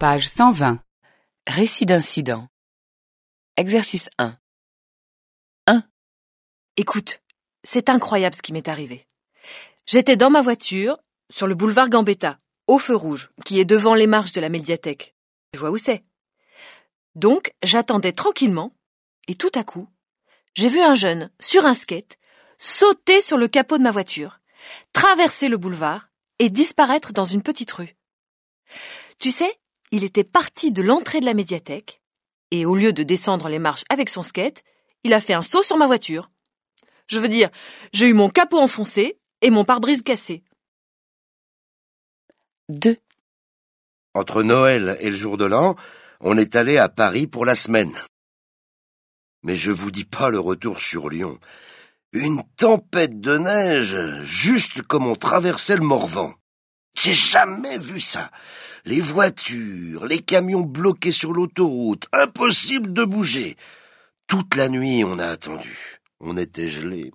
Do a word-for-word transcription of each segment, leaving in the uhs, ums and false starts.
Page cent vingt. Récit d'incident. Exercice un. un. Écoute, c'est incroyable ce qui m'est arrivé. J'étais dans ma voiture, sur le boulevard Gambetta, au feu rouge, qui est devant les marches de la médiathèque. Tu vois où c'est? Donc, j'attendais tranquillement, et tout à coup, j'ai vu un jeune, sur un skate, sauter sur le capot de ma voiture, traverser le boulevard et disparaître dans une petite rue. Tu sais, il était parti de l'entrée de la médiathèque, et au lieu de descendre les marches avec son skate, il a fait un saut sur ma voiture. Je veux dire, j'ai eu mon capot enfoncé et mon pare-brise cassé. deux. Entre Noël et le jour de l'an, on est allé à Paris pour la semaine. Mais je vous dis pas le retour sur Lyon. Une tempête de neige, juste comme on traversait le Morvan. J'ai jamais vu ça. Les voitures, les camions bloqués sur l'autoroute, impossible de bouger. Toute la nuit, on a attendu. On était gelés.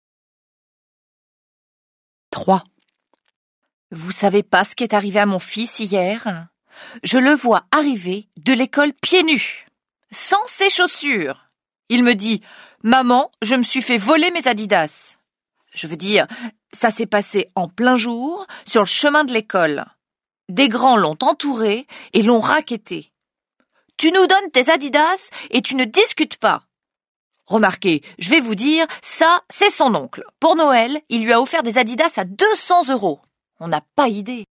trois. Vous savez pas ce qui est arrivé à mon fils hier? Je le vois arriver de l'école pieds nus, sans ses chaussures. Il me dit « Maman, je me suis fait voler mes Adidas ». Je veux dire, ça s'est passé en plein jour, sur le chemin de l'école. Des grands l'ont entouré et l'ont racketté. « Tu nous donnes tes Adidas et tu ne discutes pas ». Remarquez, je vais vous dire, ça, c'est son oncle. Pour Noël, il lui a offert des Adidas à deux cents euros. On n'a pas idée.